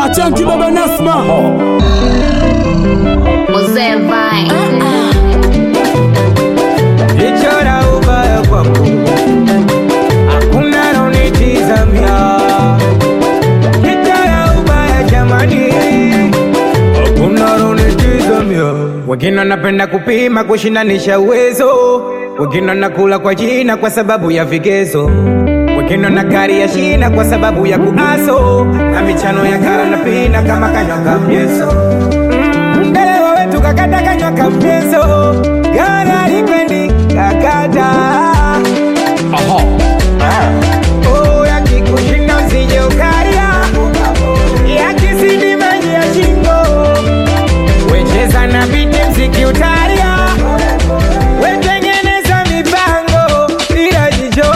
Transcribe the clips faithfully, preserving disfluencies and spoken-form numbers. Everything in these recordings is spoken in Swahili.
Achanki baba Nasma Mzee Vine Lichora ubaya kwangu hakuna naonitizamia. Lichora ubaya jamani hakuna naonitizamia. Wengine wanapenda kupima kushindanisha uwezo, wengine wanakula kwa jina kwa sababu ya vigezo, wengine na gari ya shina kwa sababu ya kuaso, na michano ya kara na pina kama kanyoka mjeso. Mbele wawetu kakata kanyoka mjeso, gara lipendi kakata. Aha. Oh, ya kikushinda usije ukaria, ya kisidi maji ya shingo, wecheza na biti mziki utaria, wetengeneza mipango ila jijo.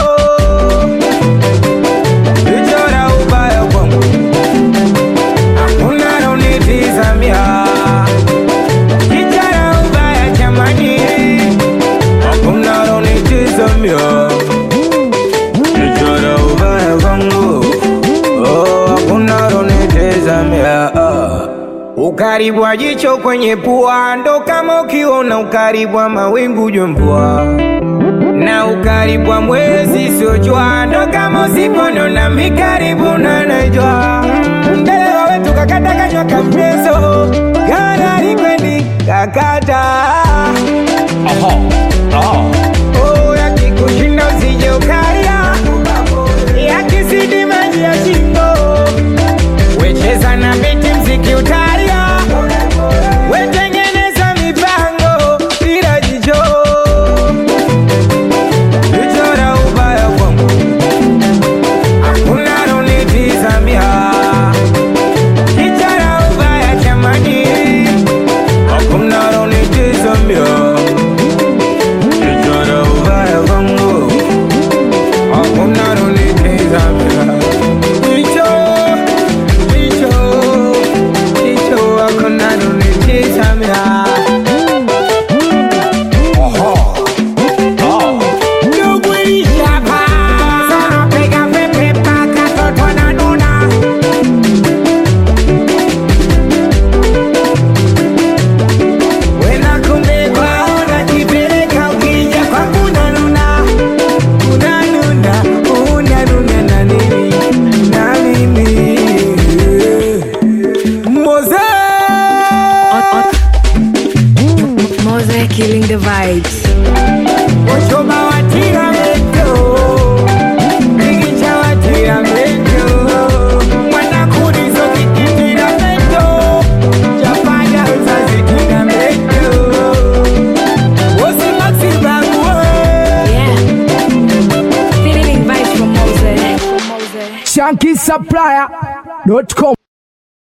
Lichora ubaya kwangu hakuna naonitizamia. Lichora ubaya jamani hakuna naonitizamia. Lichora ubaya kwangu oh hakuna naonitizamia. Ukaribu wa jicho kwenye pua ndo kama ukiona ukaribu wa mawingu jomvua, na ukaribu wa mwezi sio jua ndo kama usiponiona mikaribu na najua. Mbele wawetu kakata kanyoka mjeso, gara lipendi kakata. Aha. Ah. Oh, ya kikushinda usije ukaria, ya kisidi maji ya shingo, wecheza na biti mziki utaria, wetengeneza mipango ila jijo. Lichora ubaya kwangu hakuna naonitizamia. Lichora ubaya jamani hakuna naonitizamia. Lichora ubaya kwangu hakuna naonitizamia. Licho, licho, licho hakuna naonitizamia. Mose killing the vibes. Ochoba watira meto, Bigicha watira meto, Mwana kurizo kitira meto, Japanya uzazi tira meto, Osi maxi bangu. Yeah. Feeling vibes from Mose. Shanky Supplier dot com.